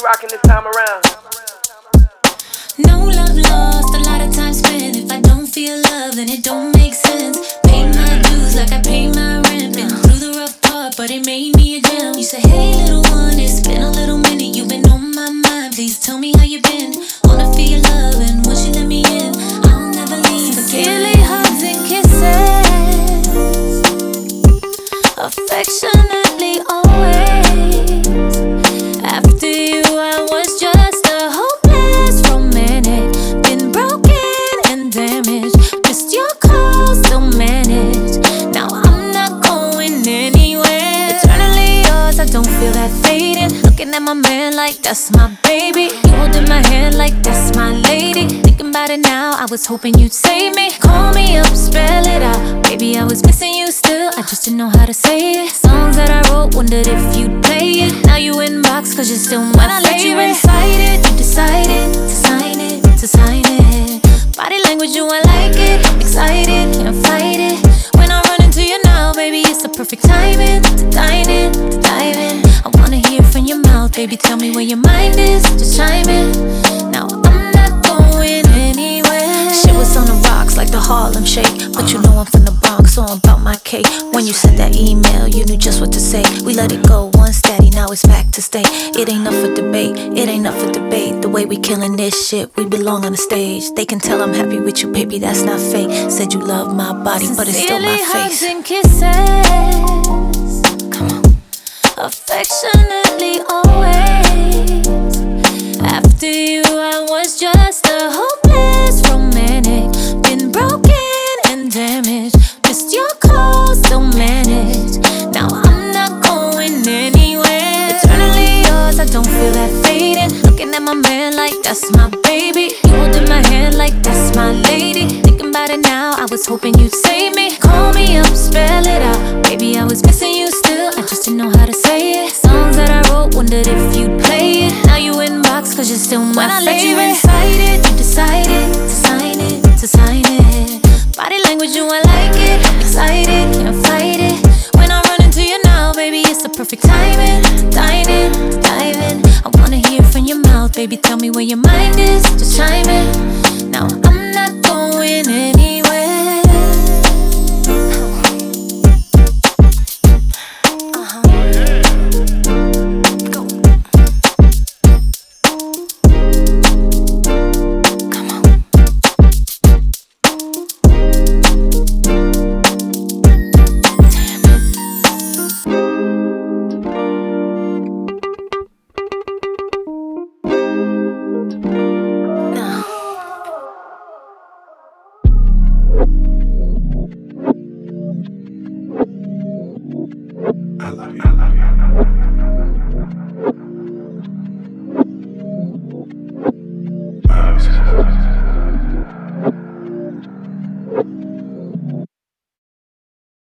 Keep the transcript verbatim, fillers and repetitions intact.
rocking this time around. No love lost, a lot of time spent. If I don't feel love, then it don't make sense. Pay my dues like I pay my rent. Been through the rough part, but it made me a gem. You say, hey little one, it's been a little minute. You've been on my mind, please tell me how you been. Wanna feel your love, and once you let me in, I'll never leave. Sincerely hugs and kisses, affectionately always. After you I was just a hopeless romantic. Been broken and damaged, missed your calls, still managed. Now I'm not going anywhere. Eternally yours, I don't feel that fading. Looking at my man like that's my baby. You holding my hand like that's my lady. Thinking about it now, I was hoping you'd save me. Call me up, spell it out. Baby, I was missing you still, I just didn't know how to say it. Songs that I wrote, wondered if you'd play it. Now you inbox, cause you're still my When I let you inside it, you decided to sign it, to sign it. Body language, you I like it, excited, can't fight it. When I run into you now, baby, it's the perfect timing to dine in, to dive in. I wanna hear from your mouth, baby, tell me where your mind is, just chime in. Now I'm not going anywhere. Shit was on the rocks like the Harlem Shake, but you know I'm from the Bronx, so I'm about my cake. When you sent that email, you knew just what to say. We let it go one steady, now it's back to stay. It ain't up for debate, it ain't up for debate. The way we killing this shit, we belong on the stage. They can tell I'm happy with you, baby, that's not fake. Said you love my body, but it's still my face. Sincerely hugs and kisses, come on, affectionately always. After you I was just a hopeless romantic. Been broken and damaged, missed your calls, still managed. Now I'm not going anywhere. Eternally yours, I don't feel that fading. Looking at my man like that's my